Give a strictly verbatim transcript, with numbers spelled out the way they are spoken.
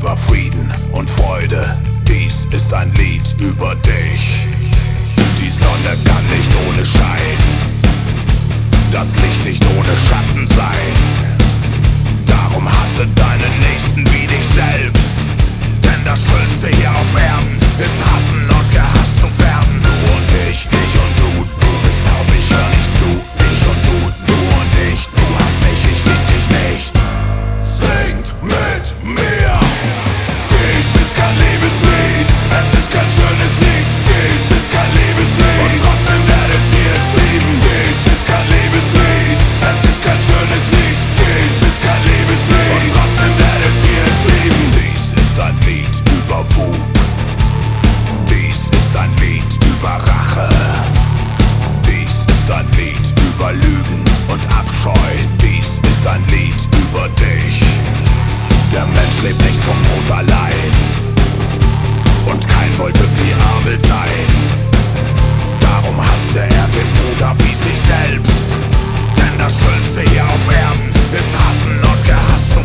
über Frieden und Freude. Dies ist ein Lied über dich. Die Sonne kann nicht ohne Schein, das Licht nicht ohne Schatten sein. Darum hasse deinen Nächsten wie dich selbst, denn das Schönste hier auf Erden ist hassen und gehasst zu werden. Du und ich, ich und du, du bist taub, ich hör nicht zu. Ich und du, du und ich, du hast mich, ich lieb dich nicht. Singt mit mir. Dies ist kein Liebeslied, es ist kein schönes Lied. Dies ist kein Liebeslied und trotzdem werdet ihr es lieben. Dies ist kein Liebeslied, es ist kein schönes Lied. Dies ist kein Liebeslied und trotzdem werdet ihr es lieben. Dies ist ein Lied über Wut. Dies ist ein Lied über Rache. Dies ist ein Lied über Lügen und Abscheu. Dies ist ein Lied über dich. Der Mensch lebt nicht vom Brot allein und kein wollte wie Abel sein. Darum hasste er den Bruder wie sich selbst, denn das Schönste hier auf Erden ist hassen und gehasst zu